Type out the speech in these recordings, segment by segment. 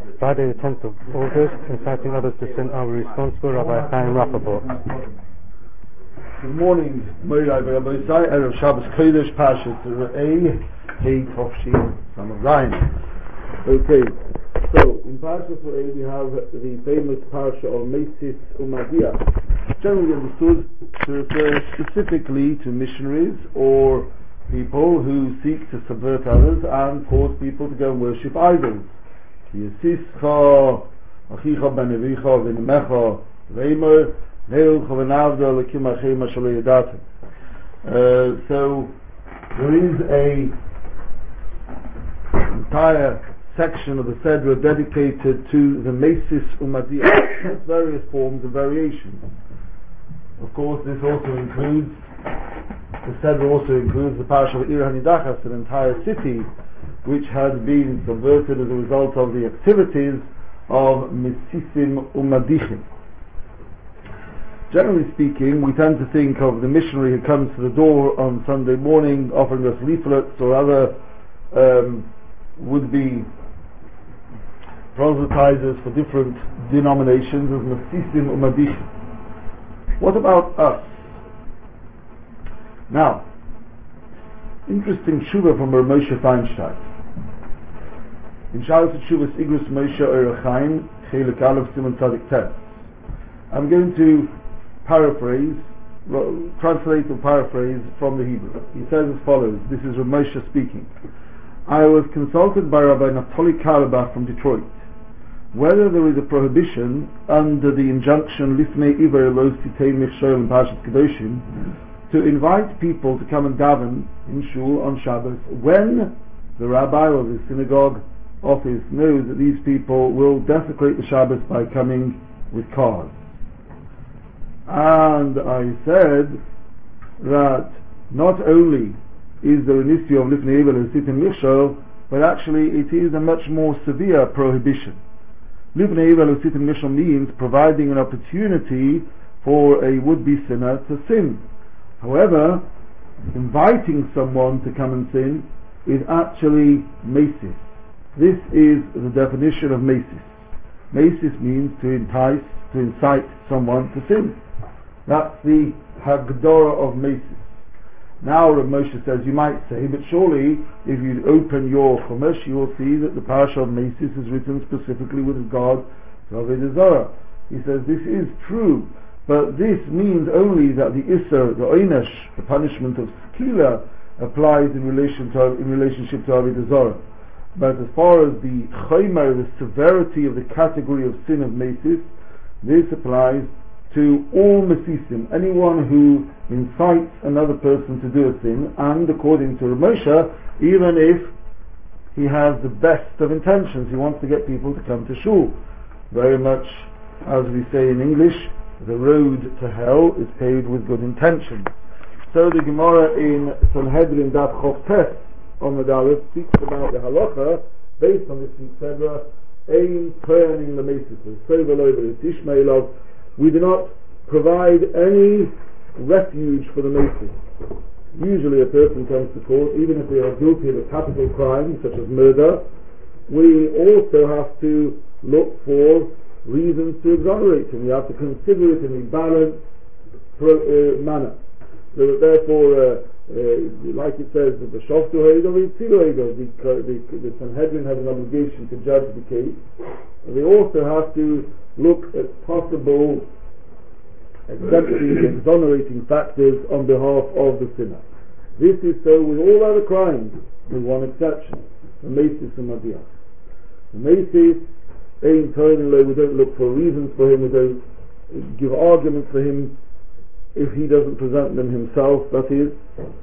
Friday the 10th of August, inciting others to sin. Are we responsible? Rabbi Chaim Rappaport. Good morning, Moirai Rabbi Isai, Erev Shabbos Kodesh, Parshas Re'eh, Hei Tovshin Samach Zayin. Okay, so in Parshas Re'eh we have the famous Parsha of Mesis Umadia, generally understood to refer specifically to missionaries or people who seek to subvert others and cause people to go and worship idols. Yisischa, Achicha ben Avicha, V'nemecha, V'emer, so there is an entire section of the Sedra dedicated to the Mesis Umadia, its various forms and variations. Of course, this also includes, the Sedra also includes the Parasha of Ir Hanidachas, an entire city which had been subverted as a result of the activities of Mesisim Umadichim. Generally speaking, we tend to think of the missionary who comes to the door on Sunday morning offering us leaflets or other would-be proselytizers for different denominations as Mesisim Umadishim. What about us? Now, interesting tshuva from Rav Moshe Feinstein. In Shalos Tshuvas Igros Moshe Orach Chaim, Chelik Aleph Siman Tzadik Tes. I'm going to translate or paraphrase from the Hebrew. He says as follows, this is Rav Moshe speaking. I was consulted by Rabbi Naftali Karlebach from Detroit whether there is a prohibition under the injunction Lifnei Iver Lo Sitei Michshol in Parshas Kedoshim to invite people to come and daven in shul on Shabbos when the rabbi or the synagogue office knows that these people will desecrate the Shabbos by coming with cars. And I said that not only is there an issue of Lifnei Iver Lo Sitei Michshol, but actually it is a much more severe prohibition. Livnei Iver Lo Sitei Michshol means providing an opportunity for a would-be sinner to sin. However, inviting someone to come and sin is actually mesis. This is the definition of mesis. Mesis means to entice, to incite someone to sin. That's the Hagdorah of mesis. Now Rav Moshe says, you might say, but surely if you open your Chumash, you will see that the Parasha of Mesis is written specifically with regard to Avodah Zarah. He says, this is true, but this means only that the Isser, the Oynesh, the punishment of Skila, applies in relationship to Avodah Zarah. But as far as the Chaymer, the severity of the category of sin of Mesis, this applies to all Mesisim, anyone who incites another person to do a sin, and according to Rav Moshe, even if he has the best of intentions, he wants to get people to come to shul. Very much, as we say in English, the road to hell is paved with good intentions. So the Gemara in Sanhedrin Daf Chof Tes on the Daleth speaks about the halacha based on this Sedra, aim turning the Mesis, so over it Ishmaelov. We do not provide any refuge for the Mesis. Usually a person comes to court, even if they are guilty of a capital crime such as murder, we also have to look for reasons to exonerate him. We have to consider it in a balanced manner. So that therefore, like it says, the Shoftu Heido, the Sanhedrin has an obligation to judge the case. And they also have to look at possible exempting, exonerating factors on behalf of the sinner. This is so with all other crimes, with one exception, the Mesis and Madiyah. The Mesis, we don't look for reasons for him, we don't give arguments for him if he doesn't present them himself, that is.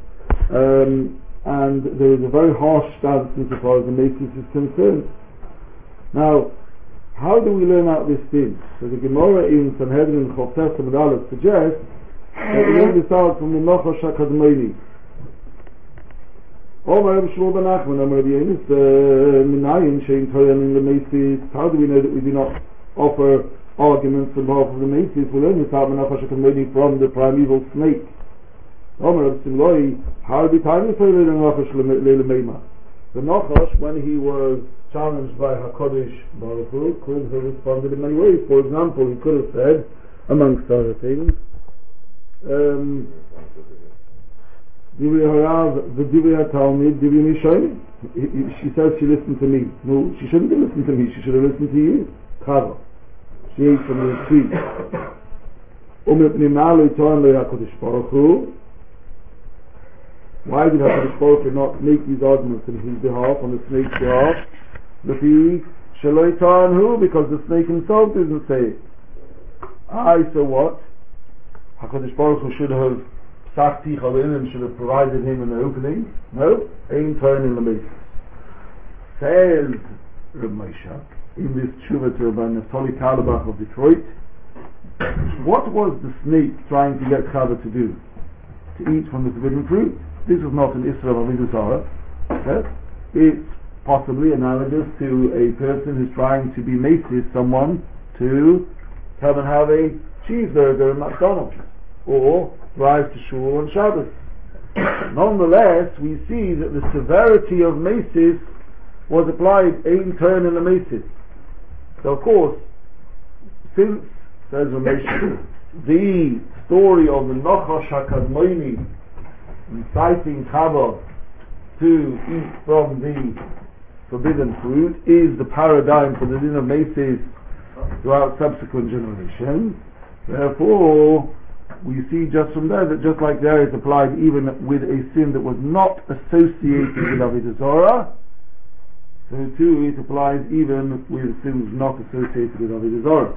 And there is a very harsh stance insofar as the Mesis is concerned. Now, how do we learn out this thing? So the Gemara in Sanhedrin Chof Tes Amud Aleph suggests that we learn this out from the Nachash HaKadmoni. How do we know that we do not offer arguments on behalf of the Mesis? We learn this out from the Nachash HaKadmoni from the primeval snake. The Nachash, when he was challenged by HaKadosh Baruch Hu, could have responded in many ways. For example, he could have said, amongst other things, she says she listened to me. No, she shouldn't have listened to me, she should have listened to you. Kava. She ate from the tree. Why did HaKadosh Baruch Hu not make these arguments in his behalf, on the snake's behalf? Because the snake himself didn't say it. So what? HaKadosh Baruch Hu should have and should have provided him an opening. No, ain't turning the basis. Says Reb Moshe in this tshuva to Rabbi Naftali Karlebach of Detroit, what was the snake trying to get Chava to do? To eat from the forbidden fruit. This is not an Israel of Avodah Zarah. It's possibly analogous to a person who's trying to be mated someone to come and have a cheeseburger in McDonald's, or drive to shul on Shabbos. Nonetheless, we see that the severity of maces was applied in turn in the maces. So of course, since, says Ramesh, the story of the Nachash HaKadmoni inciting Chava to eat from the forbidden fruit is the paradigm for the din of maces throughout subsequent generations. Therefore, we see just from there that just like there is applied even with a sin that was not associated with Avodah Zarah, so too it applies even with sins not associated with Avodah Zarah.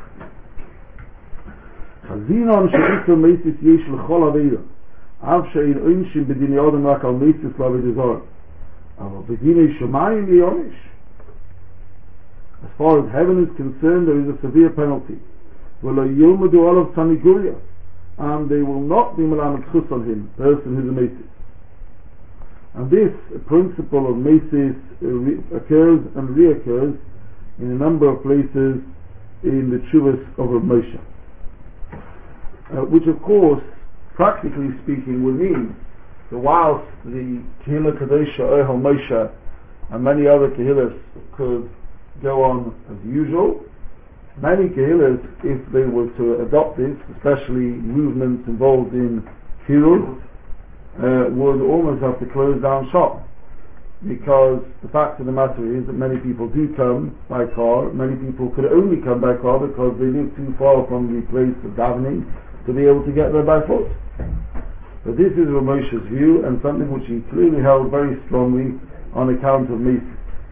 Chazinon she'isur meisis yesh l'chol aveda, av she'in oinshim b'dinei adam rak al meisis l'Avodah Zarah, aval b'dinei shamayim ye'onish. As far as heaven is concerned, there is a severe penalty. V'lo yilmadu olav saniguria, and they will not be melamed chus on him, person who's a mesis. And this principle of mesis occurs and reoccurs in a number of places in the Tshuvas of Rav Moshe, which of course, practically speaking, would mean that whilst the Kehillah Kadosha Ohel Moshe and many other Kehillas could go on as usual, many Kehillas, if they were to adopt this, especially movements involved in Kehillah, would almost have to close down shop, because the fact of the matter is that many people do come by car. Many people could only come by car because they live too far from the place of davening to be able to get there by foot. But this is Rav Moshe's view, and something which he clearly held very strongly on account of Mesis.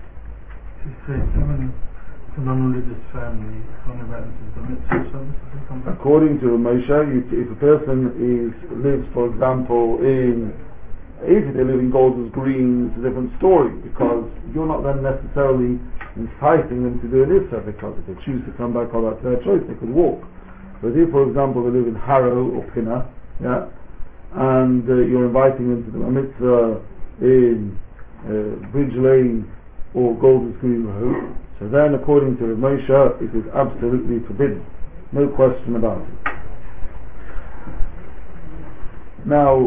A non-religious family, according to Moshe, if a person lives, for example, if they live in Golders Green, it's a different story, because you're not then necessarily inciting them to do an Issa, because if they choose to come back on that their choice, they could walk. But if, for example, they live in Harrow or Pinner, and you're inviting them to the mitzvah in Bridge Lane or Golders Green Road, so then, according to Rav Moshe, it is absolutely forbidden. No question about it. Now,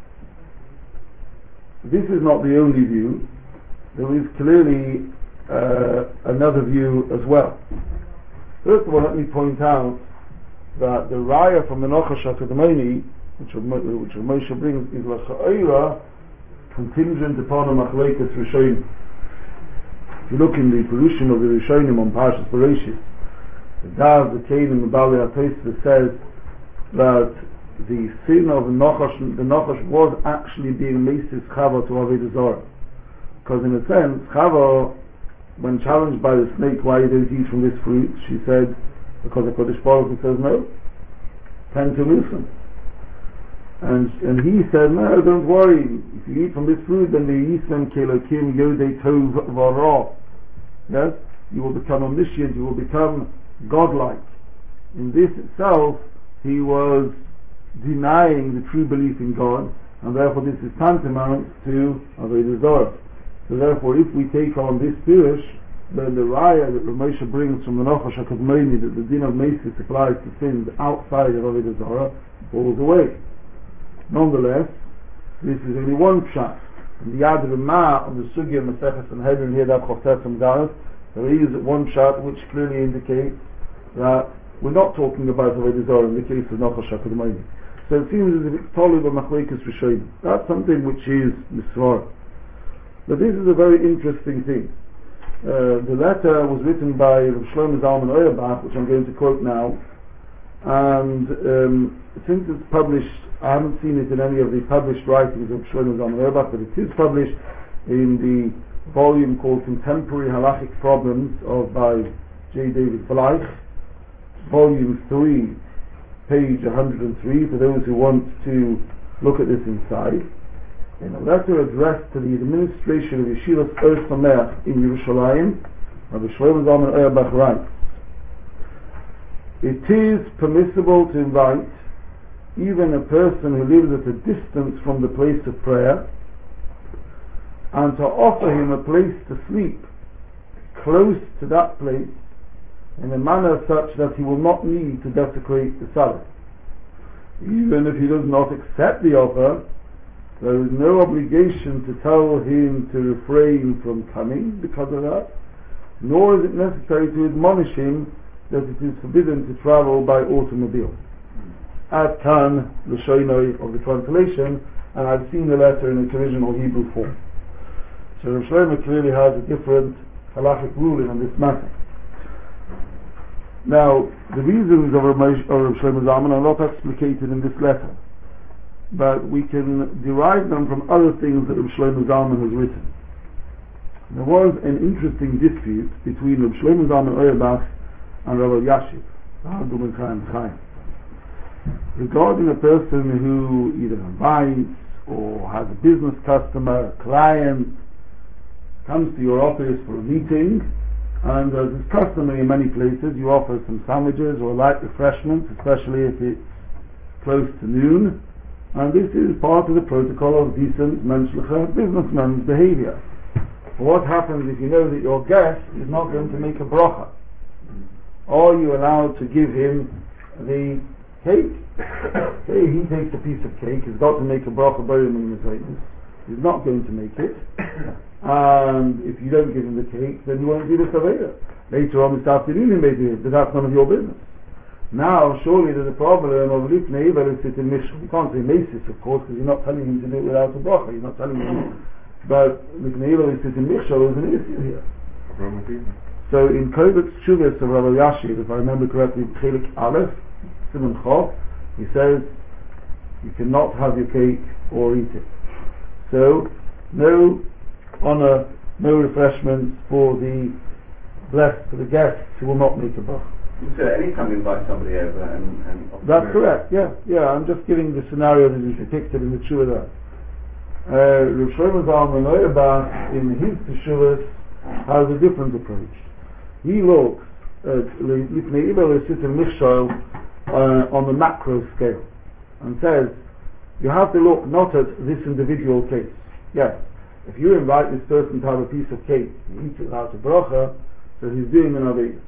this is not the only view. There is clearly another view as well. First of all, let me point out that the raya from the Nachash HaKadmoni, which Rav Moshe brings, is l'cha'ira contingent upon a machlekes rishonim. If you look in the Perushim of the Rishonim on Parshas Bereshis, the Dav, the Kain, and the Bali HaTosfos says that the sin of the Nachash was actually being Mesis Chava to Avodah Zarah. Because in a sense, Chava, when challenged by the snake, why you don't eat from this fruit, she said, because the Kodesh Baruch Hu says no, tend to listen. And he said, no, don't worry, if you eat from this fruit, then the Yisem Kelokim Yodei Tov Vara. Yes? You will become omniscient, you will become godlike. In this itself, he was denying the true belief in God, and therefore this is tantamount to Avodah Zarah. So therefore, if we take on this pirush, then the raya that Rav Moshe brings from the Nachash HaKadmoni, that the din of Mesis applies to sins outside of Avodah Zarah, falls away. Nonetheless, this is only one pshat. In the Yad Ramah of the Sugya Maseches Sanhedrin here, that Chofetzim Garas, there is one shot which clearly indicates that we're not talking about Avodah Zarah in the case of Nachash HaKadomayim. So it seems as if it's totally about Machlekes Rishonim. That's something which is Misvara. But this is a very interesting thing. The letter was written by Rav Shlomo Zalman Auerbach, which I'm going to quote now, and since it's published, I haven't seen it in any of the published writings of Shlomo Zalman Auerbach, but it is published in the volume called Contemporary Halachic Problems by J. David Bleich, volume 3, page 103, for those who want to look at this inside. In a letter addressed to the administration of Yeshivas Or Sameach in Yerushalayim, Rabbi Shlomo Zalman Auerbach writes, "It is permissible to invite even a person who lives at a distance from the place of prayer and to offer him a place to sleep close to that place in a manner such that he will not need to desecrate the Sabbath. Even if he does not accept the offer, there is no obligation to tell him to refrain from coming because of that, nor is it necessary to admonish him that it is forbidden to travel by automobile." Ad kan l'shoinoi of the translation, and I've seen the letter in its original Hebrew form. So Rav Shlomo clearly has a different halachic ruling on this matter. Now, the reasons of Rav Shlomo Zalman are not explicated in this letter, but we can derive them from other things that Rav Shlomo Zalman has written. There was an interesting dispute between Rav Shlomo Zalman Auerbach and Rabbi Yashiv, Hagum and Chaim, regarding a person who either invites or has a business customer, a client, comes to your office for a meeting, and as is customary in many places, you offer some sandwiches or light refreshments, especially if it's close to noon, and this is part of the protocol of decent menschliche businessman's behavior. What happens if you know that your guest is not going to make a bracha? Are you allowed to give him the cake? Say he takes a piece of cake, he's got to make a bracha b'yom ha'mizayis. He's not going to make it, and if you don't give him the cake, then you won't do the Saveda. Later on this afternoon he may do it, but that's none of your business. Now, surely there's a problem of Lifnei Eivel is sitting Mishra. You can't say Mesis, of course, because you're not telling him to do it without a bracha. You're not telling him. But Lifnei Eivel is sitting Mishra. There's an issue here. So in Kovetz Shuvas of Rabbi Yashiv, if I remember correctly, Chelik Aleph, Simon Chof, he says you cannot have your cake or eat it. So no honor, no refreshments for the blessed, for the guests who will not make a bracha. So anytime you invite somebody over and that's correct, yeah, I'm just giving the scenario that is depicted in the Teshuvah. Rav Shlomo Zalman Auerbach in his Teshuvahs has a different approach. He looks at Lifnei Eivel Sitim Michshol on the macro scale and says you have to look not at this individual case. Yes, if you invite this person to have a piece of cake, he eats it without a bracha, so he's doing an aveda.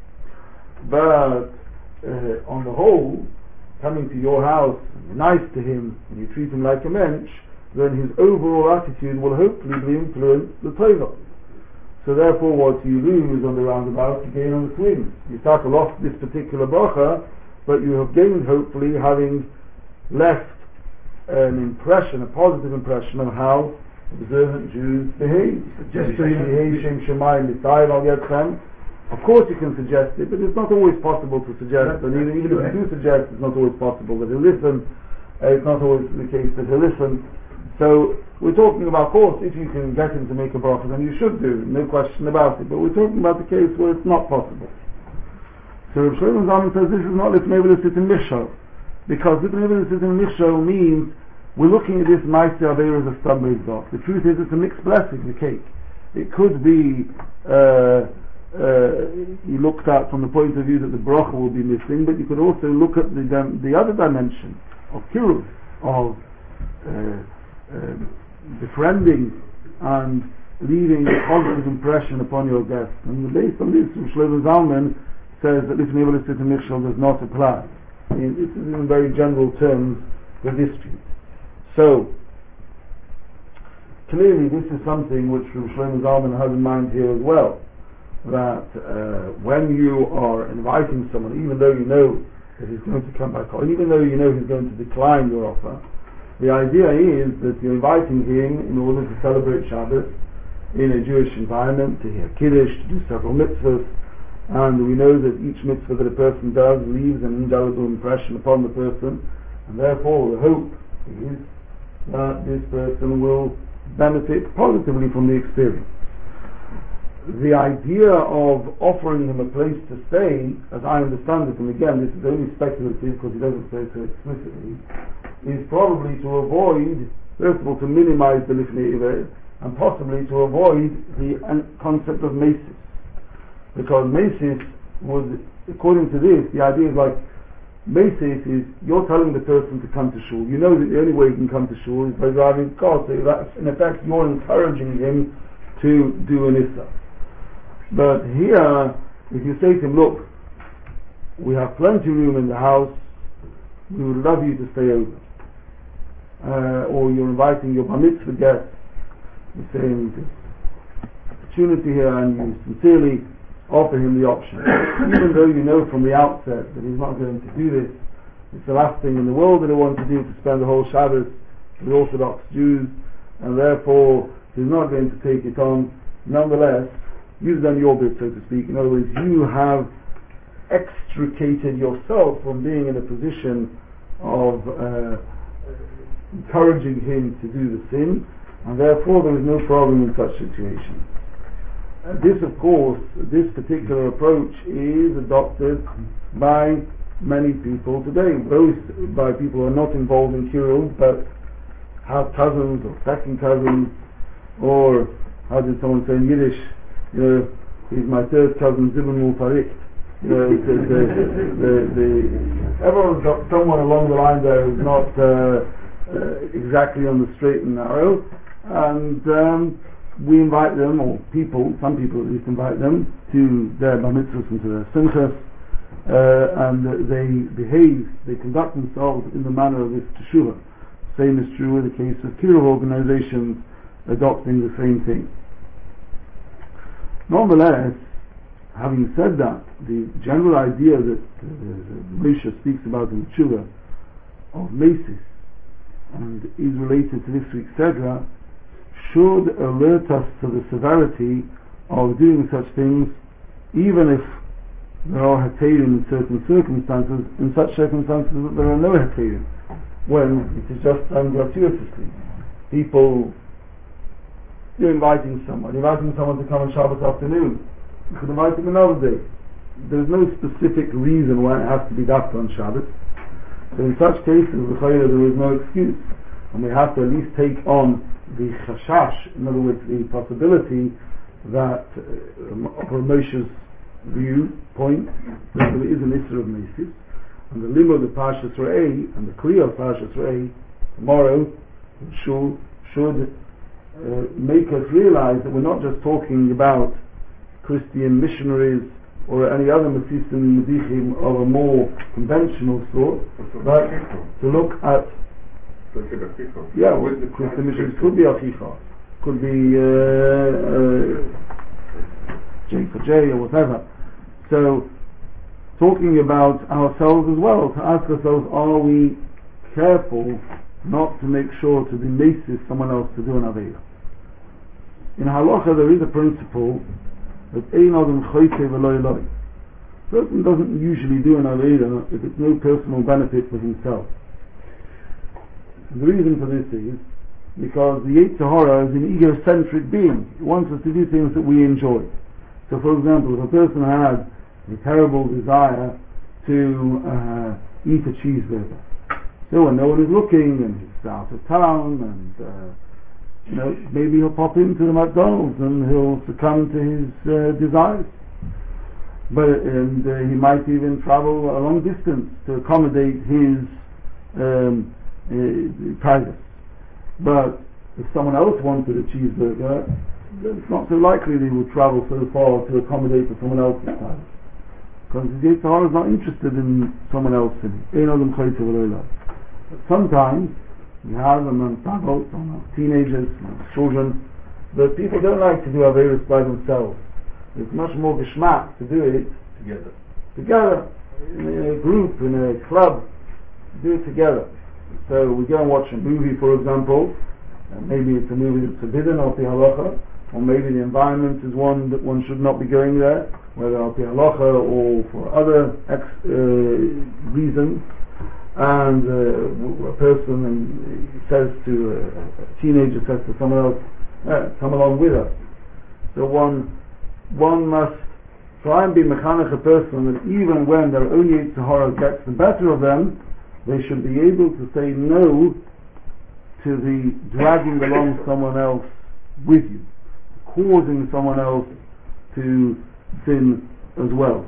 But on the whole, coming to your house, you're nice to him, and you treat him like a mensch, then his overall attitude will hopefully be influenced the Torah. So therefore what you lose on the roundabout, you gain on the swing. You start to lost this particular bracha, but you have gained hopefully having left an impression, a positive impression of how observant Jews behave. Just so you behave Shem Shemayim Mitzayim Al Yadchem. Of course you can suggest it, but it's not always possible to suggest, and even if you do suggest, it's not always possible that he'll listen. It's not always the case that he'll listen. So we're talking about, of course, if you can get him to make a bracha, then you should do, no question about it, but we're talking about the case where it's not possible. So Rav Shlomo Zalman says this is not Lifnei Eivel Sitim Michshol, because Lifnei Eivel Sitim Michshol means we're looking at this Ma'aseh Aveira as a stumbling block. The truth is it's a mixed blessing, the cake. It could be you looked at from the point of view that the bracha will be missing, but you could also look at the other dimension of kiruv, of befriending and leaving a positive impression upon your guest. And based on this, Shlomo Zalman says that Lifnei Eivel Sitim Michshol does not apply. This is in very general terms the dispute. So clearly this is something which Rav Shlomo Zalman has in mind here as well, that when you are inviting someone, even though you know that he's going to come back home, even though you know he's going to decline your offer, the idea is that you're inviting him in order to celebrate Shabbos in a Jewish environment, to hear Kiddush, to do several mitzvahs, and we know that each mitzvah that a person does leaves an indelible impression upon the person, and therefore the hope is that this person will benefit positively from the experience. The idea of offering him a place to stay, as I understand it, and again this is only speculative because he doesn't say so explicitly, is probably to avoid, first of all, to minimize the Lifnei Iver, and possibly to avoid the concept of mesis. Because mesis would, according to this, the idea is like, mesis is, you're telling the person to come to shul. You know that the only way he can come to shul is by driving a car, so that's, in effect, you're encouraging him to do an issa. But here, if you say to him, look, we have plenty of room in the house, we would love you to stay over. Or you're inviting your bar mitzvah guests, you're saying this opportunity here, and you sincerely offer him the option. Even though you know from the outset that he's not going to do this, it's the last thing in the world that he wants to do, to spend the whole Shabbos with Orthodox Jews, and therefore he's not going to take it on. Nonetheless, you've done your bit, so to speak. In other words, you have extricated yourself from being in a position of encouraging him to do the sin, and therefore there is no problem in such situations. This, of course, this particular approach is adopted by many people today, both by people who are not involved in Kirill but have cousins or second cousins, or how did someone say in Yiddish, you know, he's my third cousin, Zibun Mulfarik. You know, everyone's got someone along the line there who's not exactly on the straight and narrow, and we invite them, or some people at least invite them to their bar mitzvahs and to their simchas, and they conduct themselves in the manner of this teshuvah. Same is true in the case of Kiruv organizations adopting the same thing. Nonetheless, having said that, the general idea that Moshe speaks about in Tshuva of mesis and is related to this week's Sedra should alert us to the severity of doing such things, even if there are heterim in certain circumstances, in such circumstances that there are no heterim, when it is just done gratuitously. You're inviting someone to come on Shabbat afternoon. You could invite him another day. There's no specific reason why it has to be done on Shabbat. So in such cases, there is no excuse, and we have to at least take on the chashash, in other words, the possibility that from Moshe's viewpoint that there is an Isra of Mesis, and the limud of Parshas Re'eh and the Kriya of Parshas Re'eh tomorrow should make us realize that we're not just talking about Christian missionaries or any other Mesisim and Medichim of a more conventional sort, but to look at with the Christian missionaries could be Achicha, could be J for J or whatever. So talking about ourselves as well, to ask ourselves, are we careful not to make sure to be mesis someone else to do an Aveda? In Halacha there is a principle that Ein Adam Choyte V'lo Eloi. A person doesn't usually do an Aveda if it's no personal benefit for himself. And the reason for this is because the Yetzer Hara is an egocentric being. It wants us to do things that we enjoy. So for example, if a person has a terrible desire to eat a cheeseburger, so when no one is looking and he's out of town and maybe he'll pop into the McDonald's and he'll succumb to his desires. And he might even travel a long distance to accommodate his private. But if someone else wanted a cheeseburger, it's not so likely that he would travel so far to accommodate for someone else's private, because the Yetzer Hara is not interested in someone else in it. But sometimes we have amongst adults, amongst teenagers, amongst children, but people don't like to do Averis by themselves. It's much more geschmack to do it together, in a group, in a club, do it together. So we go and watch a movie, for example, and maybe it's a movie that's forbidden al pi halacha, or maybe the environment is one that one should not be going there, whether al pi halacha or for other reasons. And a person says to a teenager says to someone else, come along with us. So one must try and be mechanech a person that even when their own Yetzer Hara gets the better of them, they should be able to say no to the dragging along someone else with you, causing someone else to sin as well.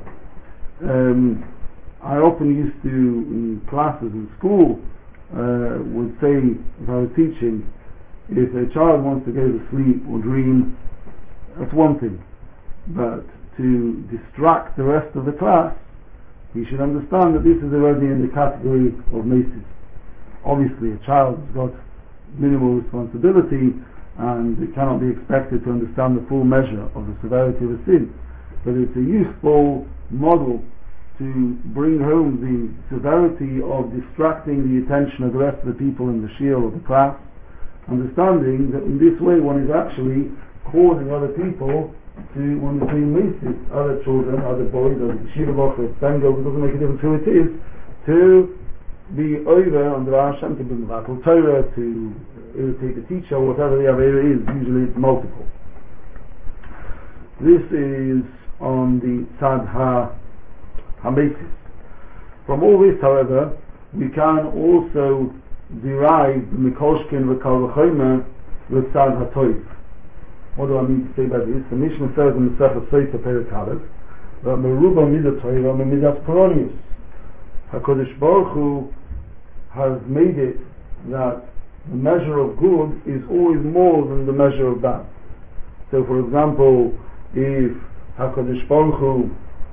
I often used to, in classes in school, would say, if I was teaching, if a child wants to go to sleep or dream, that's one thing. But to distract the rest of the class, he should understand that this is already in the category of mesis. Obviously, a child has got minimal responsibility, and it cannot be expected to understand the full measure of the severity of a sin. But it's a useful model to bring home the severity of distracting the attention of the rest of the people in the shiur or the class, understanding that in this way one is actually causing other people to, when it's being mesis, other children, other boys, other yeshiva bochers, bengal, it doesn't make a difference who it is, to be over under Hashem, to bring the battle Torah, to irritate the teacher, whatever the Avera is. Usually it's multiple. This is on the Tzad HaMesis. From all this, however, we can also derive the Mikoshkin v'Kal v'Chomer with Tzad HaToiv. What do I mean to say by this? The Mishnah says in the Sefer Sotah Perek Aleph that Meruba Midat Torah Midas Koronius. HaKadosh Baruch Hu has made it that the measure of good is always more than the measure of bad. So, for example, if HaKadosh Baruch Hu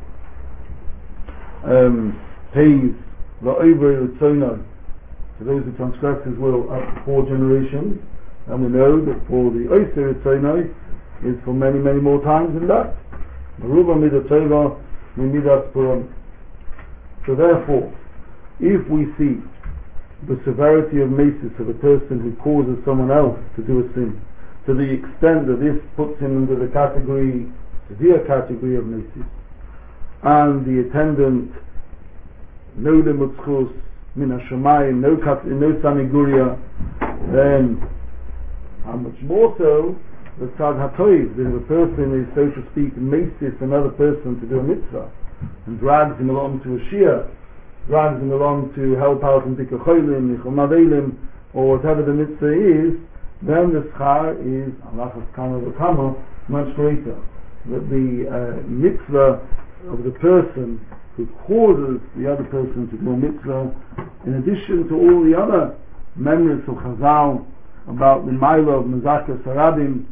pays La'over Ritzonah to those who transgress His will up to 4 generations, and we know that for the Oser Ritzonah is for many, many more times than that. Meruba Midat Torah Midas Purim. So therefore, if we see the severity of mesis of a person who causes someone else to do a sin, to the extent that this puts him into the category, severe category of mesis, and the attendant no lemutzchus min hashamayim, no saniguria, then how much more so the tzad hatoiv, that if a person is, so to speak, mesis another person to do a mitzvah, and drags him along to a shiur, drags him along to help out in Dikkur Cholim, Nichol Mavelim, or whatever the mitzvah is, then the schar is Alachas Kama V'Kama much greater. That the mitzvah of the person who causes the other person to do a mitzvah, in addition to all the other memories of Chazal about the Maila of Mezakas Harabim,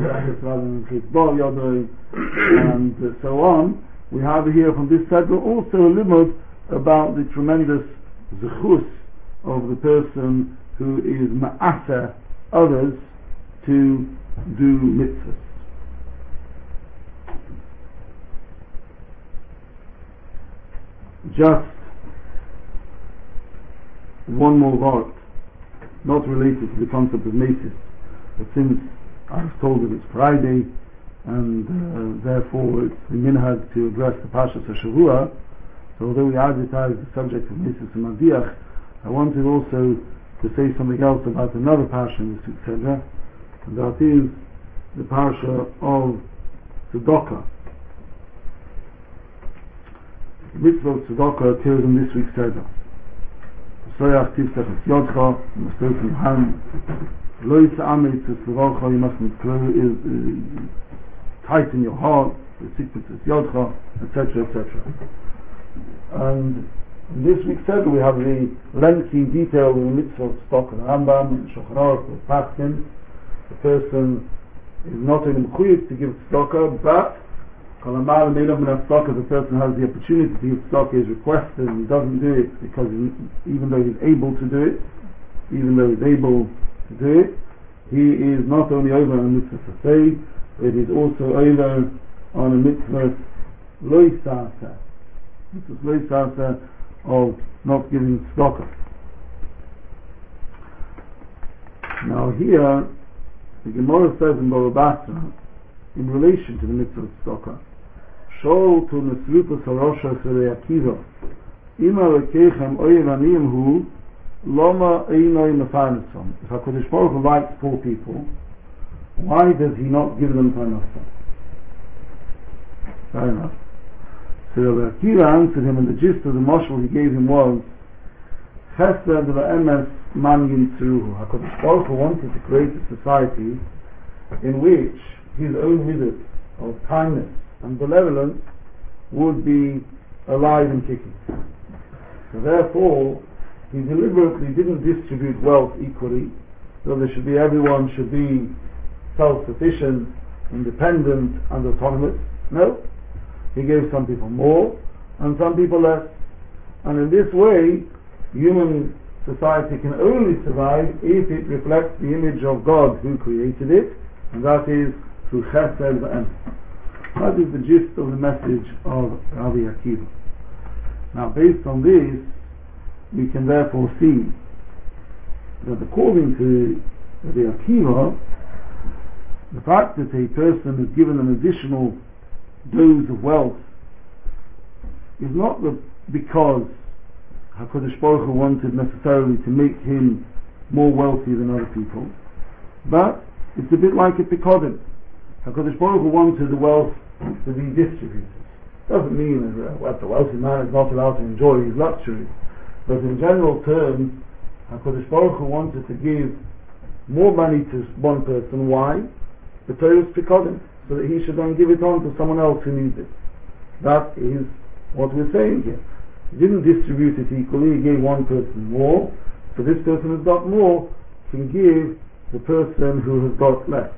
and so on, we have here from this Sedra also a limud about the tremendous zechus of the person who is ma'aseh others to do mitzvahs. Just one more word, not related to the concept of mesis, but since I was told that it's Friday, and therefore it's the minhag to address the Parshas HaShavua, so although we advertised the subject of Mesis and Madiach, I wanted also to say something else about another Parsha in this week's Sedra, and that is the Parsha of Tzedakah. The mitzvah of Tzedakah appears in this week's Sedra. Soyach tiftach es yodcha, you must open your hand. Lo yisa'amet es levacha, you mustn't tighten your heart, etc., etc. And in this week's Sedra we have the lengthy detail in the mitzvah of Tzedakah. The Rambam, Shulchan Aruch, the Paskin, the person is not only mechuyev to give Tzedakah, but the person has the opportunity to give tzedakah, is requested and he doesn't do it because even though he's able to do it, even though he's able to do it, he is not only over on a mitzvah saseh, but he's also over on a mitzvah loy sasa. Mitzvah loy sasa of not giving tzedakah. Now here, the Gemara says in Baba Basra, in relation to the mitzvah of tzedakah, Shol to Nesrupas Harosha Serei Akiva, Ima Rekechem Oyev Aniyim Hu, Loma Einoi Mefarnesom. If HaKadosh Baruch Hu likes poor people, why does he not give them parnasa? Fair enough. So Rabbi Akiva answered him, and the gist of the mashal he gave him was, Chesed v'emes man yintzeruhu. HaKadosh Baruch Hu wanted to create a society in which his own mitzvah of kindness and benevolence would be alive and kicking. So therefore, he deliberately didn't distribute wealth equally, so everyone should be self-sufficient, independent and autonomous. No, he gave some people more and some people less, and in this way human society can only survive if it reflects the image of God who created it, and that is through chesed v'emes. That is the gist of the message of Rabbi Akiva. Now based on this, we can therefore see that according to Rabbi Akiva, the fact that a person is given an additional dose of wealth is not because HaKadosh Baruch Hu wanted necessarily to make him more wealthy than other people, but it's a bit like a pikodim. HaKadosh Baruch Hu wanted the wealth to be distributed. Doesn't mean that the wealthy man is not allowed to enjoy his luxuries, but in general terms, HaKadosh Baruch Hu wanted to give more money to one person. Why? The Torah is pikodim, so that he should then give it on to someone else who needs it. That is what we're saying here. He didn't distribute it equally, he gave one person more, so this person who's got more can give the person who has got less.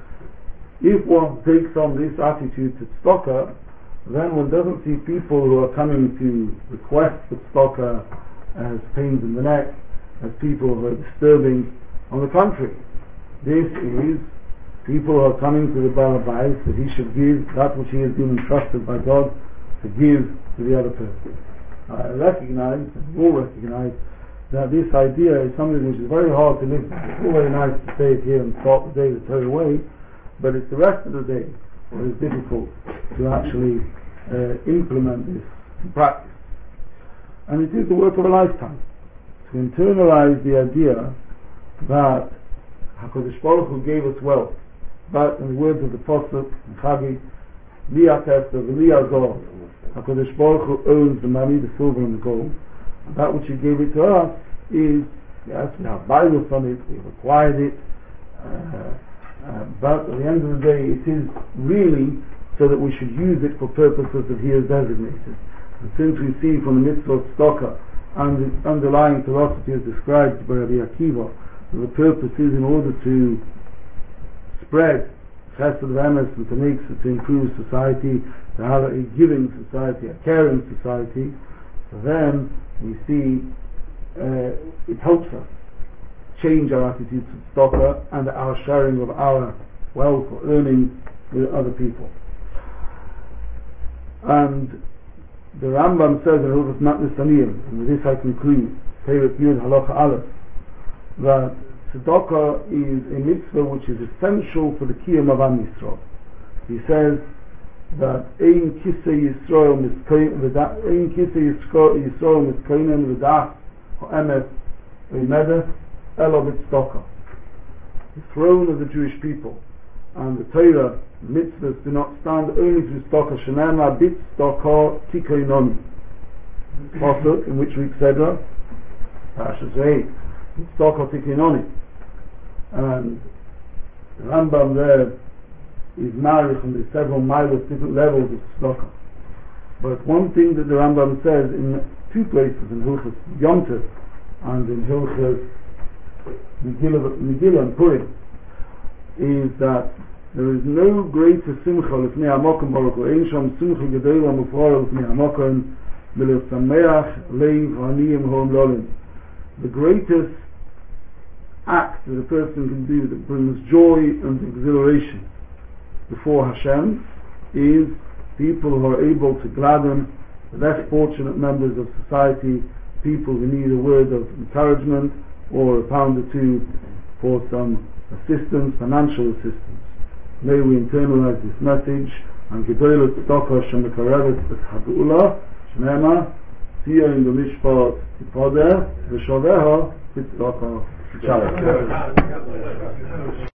If one takes on this attitude to tzedakah, then one doesn't see people who are coming to request for tzedakah as pains in the neck, as people who are disturbing. On the contrary, this is people who are coming to the Baal Habayis that he should give that which he has been entrusted by God to give to the other person. I recognize, and you all recognize, that this idea is something which is very hard to live with. It's all very nice to say it here and start the day the Torah way, but it's the rest of the day where it's difficult to actually implement this in practice. And it is the work of a lifetime to internalize the idea that HaKadosh Baruch Hu gave us wealth, but in the words of the Pasuk in Chagi, Liat Esther, Liat Zor, HaKadosh Baruch Hu owns the money, the silver and the gold. And that which He gave it to us is, yes, we have Bibles on it, we've acquired it, but at the end of the day it is really so that we should use it for purposes that He has designated. And since we see from the mitzvah of tzedakah and the underlying philosophy as described by Rabbi Akiva, the purpose is in order to spread chesed v'emes and to improve society, to have a giving society, a caring society, then we see it helps us change our attitudes to tzedakah and our sharing of our wealth or earnings with other people. And the Rambam says in Hilchos Matnas Aniyim, and with this I conclude, Perek Yud Halacha Aleph, that tzedakah is a mitzvah which is essential for the kiyum of Am Yisrael. He says that Ein Kisei Yisrael Miskoinen V'dach Ha'emes V'medeh Elo B'tzedakah. The throne of the Jewish people and the Torah mitzvahs do not stand only through tzedakah. Shenema b'tzedakah tikoinoni. Pasuk in which we said Parashas Re'eh, tzedakah tikoinoni. And the Rambam there is married from the several miles, different levels of tzedakah. But one thing that the Rambam says in two places, in Hilchos Yom Tov and in Hilchos Megillah and Purim, is that there is no greater simcha l'fnei hamokom baruch hu, ein sham simcha gedola mufrara l'fnei hamokom v'lesameach leiv haniyim hom lolim. The greatest act that a person can do that brings joy and exhilaration before Hashem is people who are able to gladden the less fortunate members of society, people who need a word of encouragement or a pound or two for some assistance, financial assistance. May we internalize this message and Gedolah Tzedakah Shemekarevet B'Chadulah Shnema Tia in the Mishpat Tipoder V'Shoveha Tzedakah.